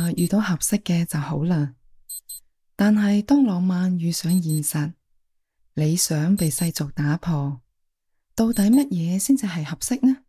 話遇到合適嘅就好啦，但係當浪漫遇上現實，理想被世俗打破，到底乜嘢先至係合適呢？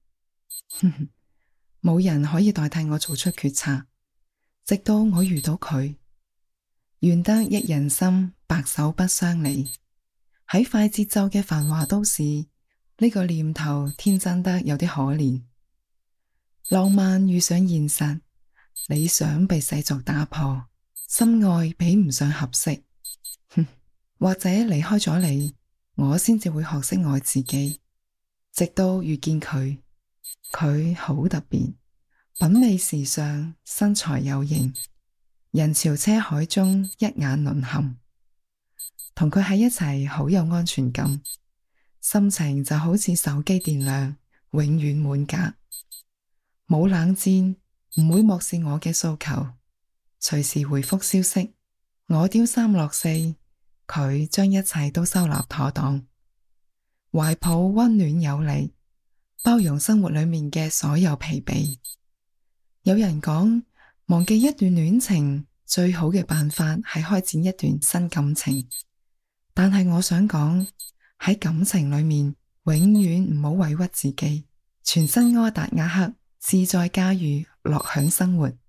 冇人可以代替我做出決策，直到我遇到佢。願得一人心，白首不相離。喺快節奏嘅繁華都市，呢個念頭天真得有啲可憐。浪漫遇上現實，理想被世俗打破，心愛比唔上合適。或者離開咗你，我先至會學識愛自己。直到遇見佢，佢好特別，品味時尚，身材有型，人潮車海中一眼淪陷。同佢喺一齊好有安全感，心情就好似手機電量，永遠滿格。冇冷戰，唔會漠視我嘅訴求，隨時回覆消息。我丟三落四，佢將一切都收納妥當。懷抱溫暖有力，包容生活裏面嘅所有疲憊。有人講，忘記一段戀情最好嘅辦法係開展一段新感情，但係我想講，喺感情裏面永遠唔好委屈自己，全身柯達亞克，自在駕馭，樂享生活。